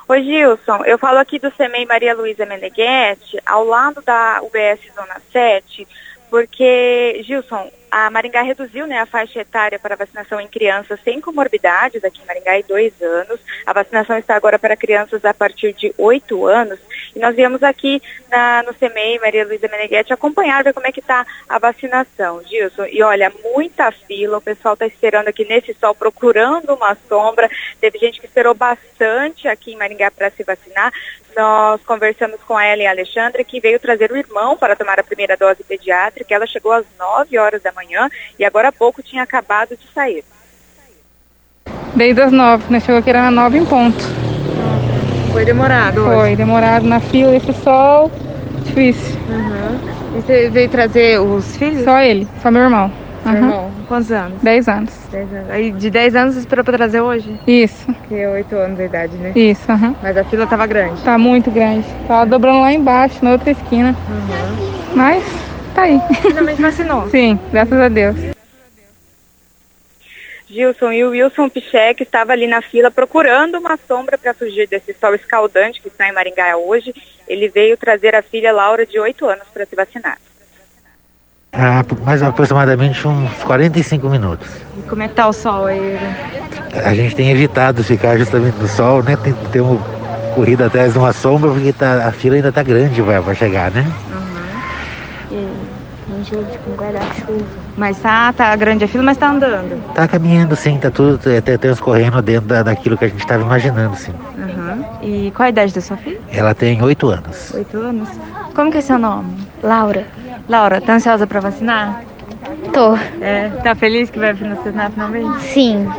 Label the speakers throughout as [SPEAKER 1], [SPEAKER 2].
[SPEAKER 1] Oi, Gilson, eu falo aqui do CEMEI Maria Luísa Meneghetti, ao lado da UBS Zona 7, porque, Gilson, a Maringá reduziu, a faixa etária para vacinação em crianças sem comorbidades, aqui em Maringá, em 2 anos. A vacinação está agora para crianças a partir de 8 anos. E nós viemos aqui no CEMEI Maria Luísa Meneghetti acompanhar, ver como é que está a vacinação, Gilson. E olha, muita fila, o pessoal está esperando aqui nesse sol, procurando uma sombra. Teve gente que esperou bastante aqui em Maringá para se vacinar. Nós conversamos com a Ellen Alexandre, que veio trazer o irmão para tomar a primeira dose pediátrica. Ela chegou às 9 horas da manhã e agora há pouco tinha acabado de sair.
[SPEAKER 2] Desde as 9, né? Chegou aqui, era na 9 em ponto.
[SPEAKER 3] Foi demorado hoje?
[SPEAKER 2] Foi demorado na fila, esse sol, difícil.
[SPEAKER 3] E você veio trazer os filhos?
[SPEAKER 2] Só ele, só meu irmão.
[SPEAKER 3] Seu irmão? Quantos anos?
[SPEAKER 2] 10 anos.
[SPEAKER 3] 10 anos. Aí de 10 anos você esperou pra trazer hoje?
[SPEAKER 2] Isso.
[SPEAKER 3] Que é 8 anos de idade, né?
[SPEAKER 2] Isso,
[SPEAKER 3] Mas a fila tava grande?
[SPEAKER 2] Tá muito grande. Tava dobrando lá embaixo, na outra esquina. Mas tá aí.
[SPEAKER 3] Finalmente vacinou?
[SPEAKER 2] Sim, graças a Deus.
[SPEAKER 1] Gilson, e o Wilson Pichek estava ali na fila procurando uma sombra para fugir desse sol escaldante que está em Maringá hoje. Ele veio trazer a filha Laura, de 8 anos, para se vacinar.
[SPEAKER 4] Mais aproximadamente uns 45 minutos.
[SPEAKER 3] E como é que tá o sol aí?
[SPEAKER 4] A gente tem evitado ficar justamente no sol, né? Temos corrido atrás de uma sombra, porque a fila ainda tá grande para chegar, né?
[SPEAKER 3] Com guarda-chuva. Mas tá grande a fila, mas tá andando?
[SPEAKER 4] Tá caminhando, sim, tá tudo transcorrendo dentro daquilo que a gente estava imaginando, sim.
[SPEAKER 3] E qual a idade da sua filha?
[SPEAKER 4] Ela tem 8 anos.
[SPEAKER 3] 8 anos? Como que é seu nome?
[SPEAKER 5] Laura.
[SPEAKER 3] Laura, tá ansiosa pra vacinar?
[SPEAKER 5] Tô.
[SPEAKER 3] Tá feliz que vai vacinar finalmente?
[SPEAKER 5] Sim.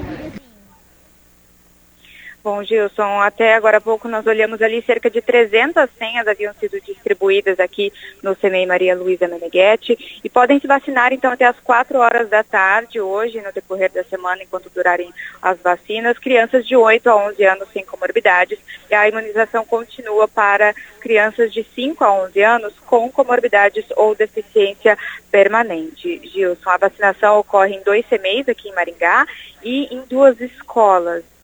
[SPEAKER 1] Bom, Gilson, até agora há pouco nós olhamos ali, cerca de 300 senhas haviam sido distribuídas aqui no CEMEI Maria Luísa Meneghetti e podem se vacinar então até as 4 horas da tarde hoje, no decorrer da semana, enquanto durarem as vacinas, crianças de 8 a 11 anos sem comorbidades, e a imunização continua para crianças de 5 a 11 anos com comorbidades ou deficiência permanente. Gilson, a vacinação ocorre em 2 CEMEIs aqui em Maringá e em 2 escolas.